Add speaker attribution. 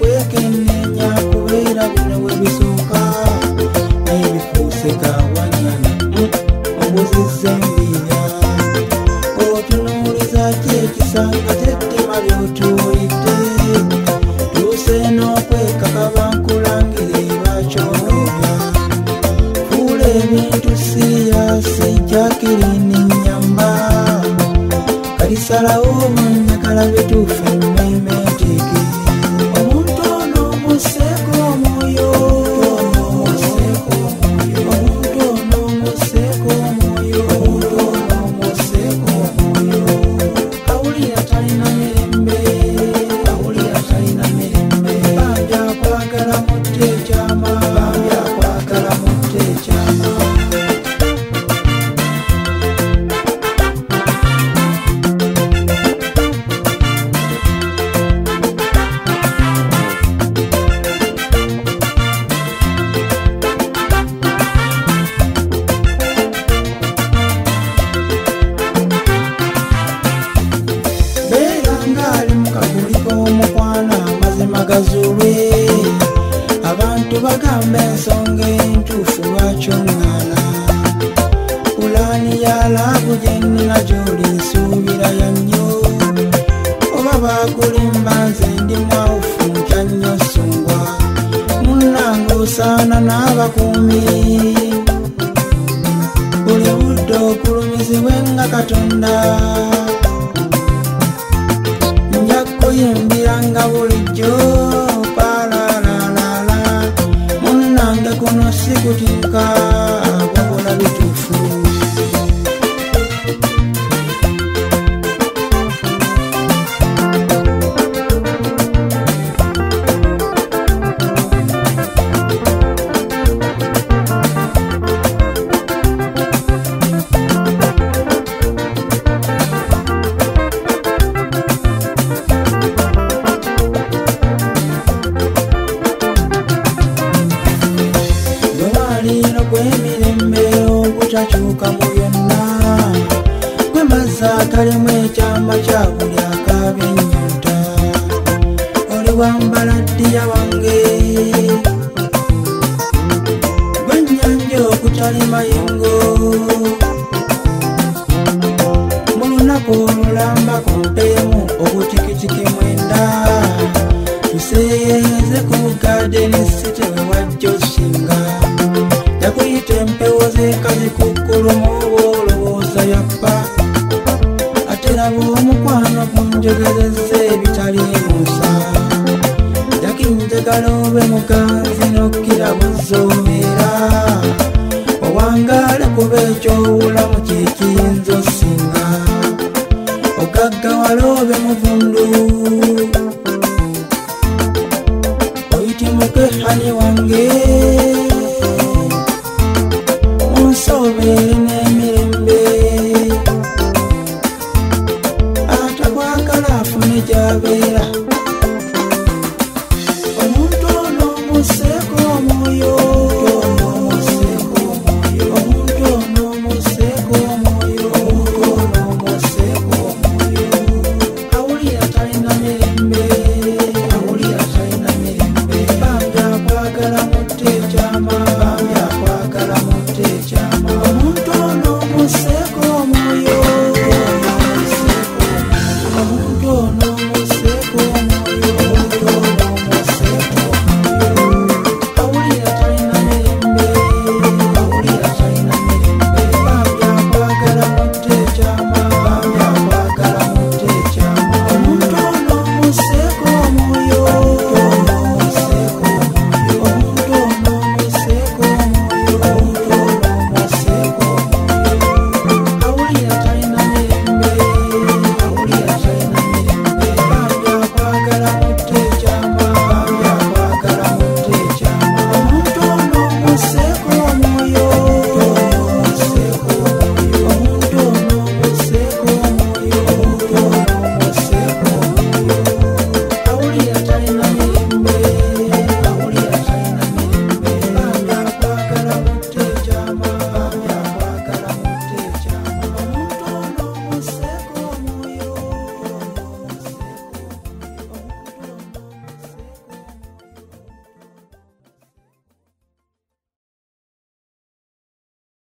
Speaker 1: kwekenneenya kubeera bino we bisooka naye bifuuse kawanyana obuzizza embinya otunuuliza ki ekisanga tettima lyotuulidde tuuse n'okwekaka bankulangire bakyonoobya fuula ebintu siriyasi Jacqueline Nyamba kalisalawo munyagala bituufe mmemeteke omuntu ono museeko omwoyo awulira talina mirembe banja kwagala mutta ekyama magazulwe abantu bagamba ensonga entuufu lwaki oŋŋaana pulaani ya laavu gyennina gy'oli nsuubira ya nnyo oba baakulimba nze ndi mwawufu ntya nnyo ssungwa munnange osaana n'abakuumi buli budde okulumizibwe nga Katonda nja kuyimbiranga bulijjo palalalala munnange kuno sikutinka wabula bituufu gw'emirembe obutakyuka mu byonna gwe mazzi agalimu ekyama kya buli akaaba ennyonta oli wambaladdiya wange gwe nnyanja okutali mayengo mu lunaku olulamba ku mpeemu obutikitiki mwenda tuseeyeze ku gadeni site we wajja osinga yakuyita empewo z'ekazi kukkulumu oba olowooza yappa ate laba omukwano gunjogezezza ebitali musa jakinjagala obe muganzi nokkira buzoobeera owangaale kuba ekyowulamu kikiyinza osinga ogaggawala obe muvundu oyitimuke hani wange